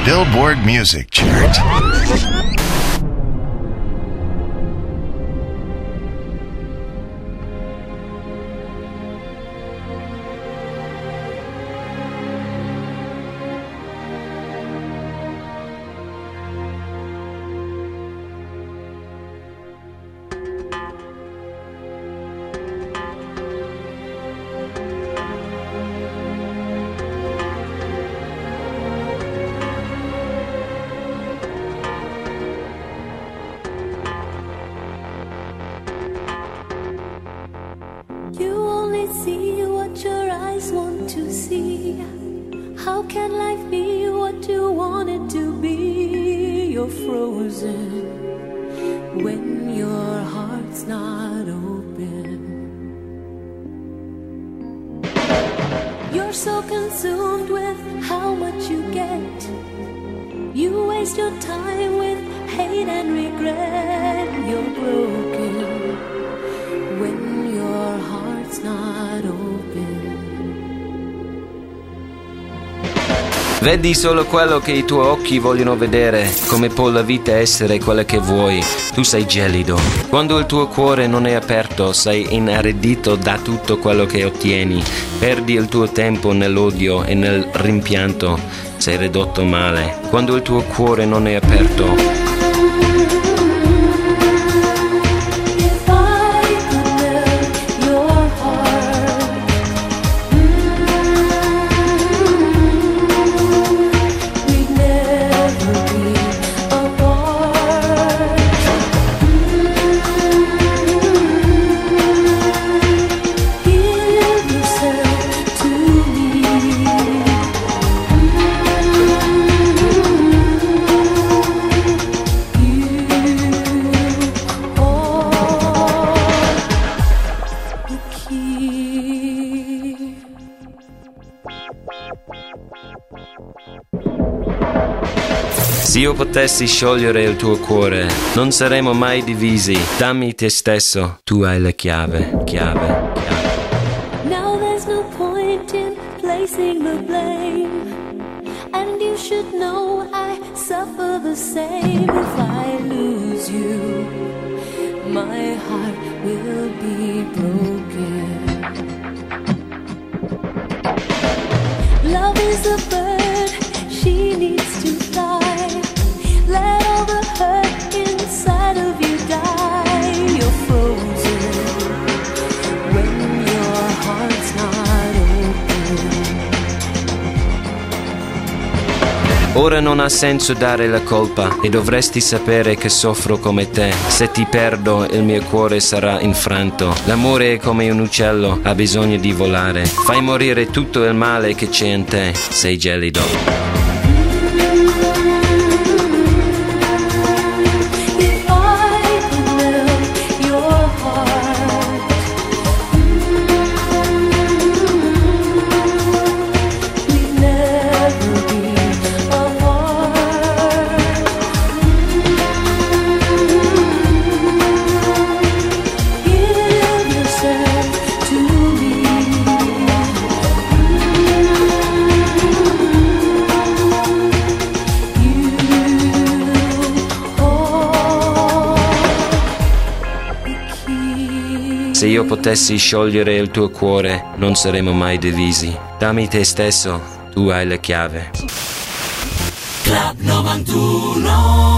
Billboard Music Chart. See what your eyes want to see. How can life be what you want it to be? You're frozen when your heart's not open. You're so consumed with how much you get. You waste your time with hate and regret. You're broken when your heart's not open. Vedi solo quello che i tuoi occhi vogliono vedere, come può la vita essere quella che vuoi. Tu sei gelido. Quando il tuo cuore non è aperto, sei inaridito da tutto quello che ottieni. Perdi il tuo tempo nell'odio e nel rimpianto. Sei ridotto male. Quando il tuo cuore non è aperto. Se io potessi sciogliere il tuo cuore, non saremo mai divisi. Dammi te stesso, tu hai la chiave. Now there's no point in placing the blame, and you should know I suffer the same. If I lose you, my heart will be broken. Love is a bird, she needs to fly. Let all the hurt inside of you die. You're frozen when your heart's not open. Ora non ha senso dare la colpa e dovresti sapere che soffro come te. Se ti perdo il mio cuore sarà infranto. L'amore è come un uccello, ha bisogno di volare. Fai morire tutto il male che c'è in te. Sei gelido. Se io potessi sciogliere il tuo cuore, non saremo mai divisi. Dammi te stesso, tu hai la chiave. Club 91